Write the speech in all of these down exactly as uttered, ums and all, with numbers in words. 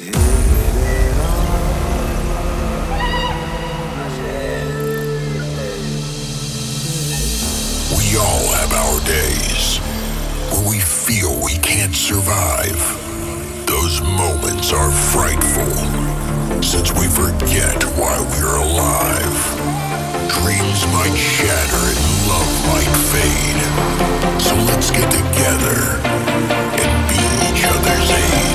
We all have our days where we feel we can't survive. Those moments are frightful since we forget why we're alive. Dreams might shatter and love might fade. So let's get together and be each other's aid.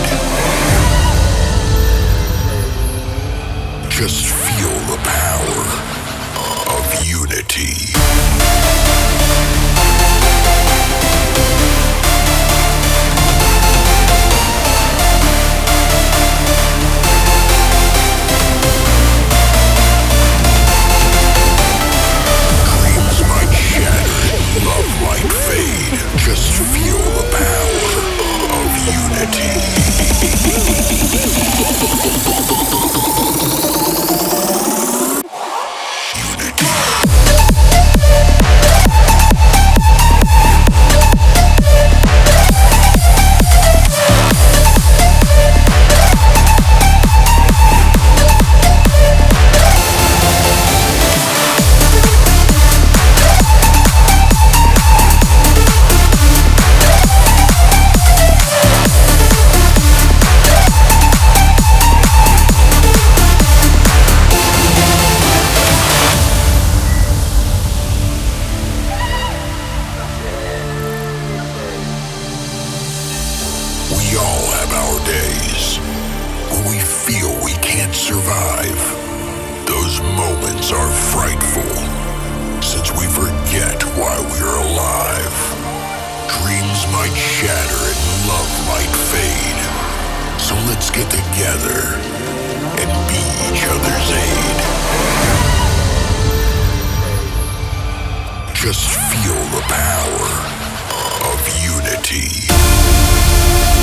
Just feel the power of unity. Love might fade. Just feel the power of unity. We all have our days where we feel we can't survive. Those moments are frightful since we forget why we're alive. Dreams might shatter and love might fade. So let's get together and be each other's aid. Just feel the power of unity.